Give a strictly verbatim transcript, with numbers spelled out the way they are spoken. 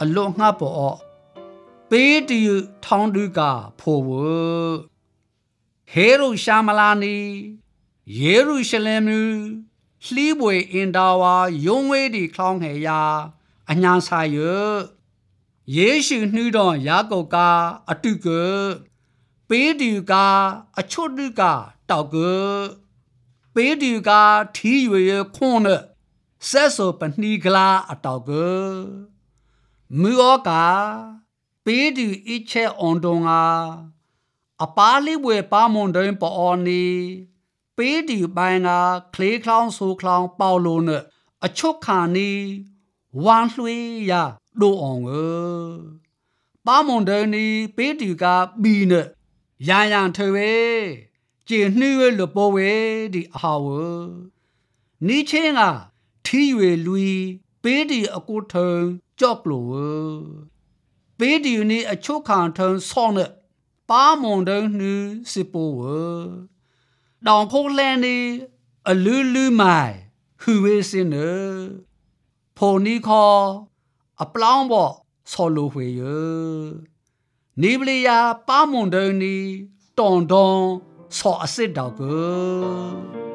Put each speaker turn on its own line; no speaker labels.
အလွတ်ငှပ်ပေါ်ပေးတူထောင်းတူကဖို့ဝဟေရုရှာမလာနီယေရုရှလင်မူလှီးပွေအင်တာဝါယုံဝဲဒီခေါင်းဟေယာအညာဆိုင်ယယေရှုနှူးတော်ယာကုပ်ကအတုကပေးတူကအချွတ်တူကတောက်ကပေးတူကထီရွေခွန်းနဲ့ဆက်ဆိုပနှီကလာအတောက်ကမူဩကာပေးတူအချက်အွန်တုံကအပါလိဝေပါမွန်ဒင်းပေါ်နီပေးတူပိုင်းကခလေးခေါင်းဆိုခေါင်းပေါလိုနဲ့အချွတ်ခါနီဝမ်လွှေရဒိုအောင်ပါမွန်ဒင်းနီပေးတူကဘီနဲ့ရန်ရန်ထွေကျေနှွေလပေါ်ဝဲဒီအဟာဝနီချင်းကထီရွေလူပေးတူအကုထုံကြော့ကလိုပေးတူနီအချွတ်ခါထုံဆောင်းနဲ့ပါမွန်ဒင်းနှူစစ်ပိုဝတောင်ခိုးလဲနီအလူးလူးမိုင်ဟူဝေစင်းနဖိုနီခေါ်အပလောင်းပေါ်ဆော်လိုဝေယနီပလီယာပါမွန်ဒင်းနီတွန်တွန်ဆော်အစစ်တောက်က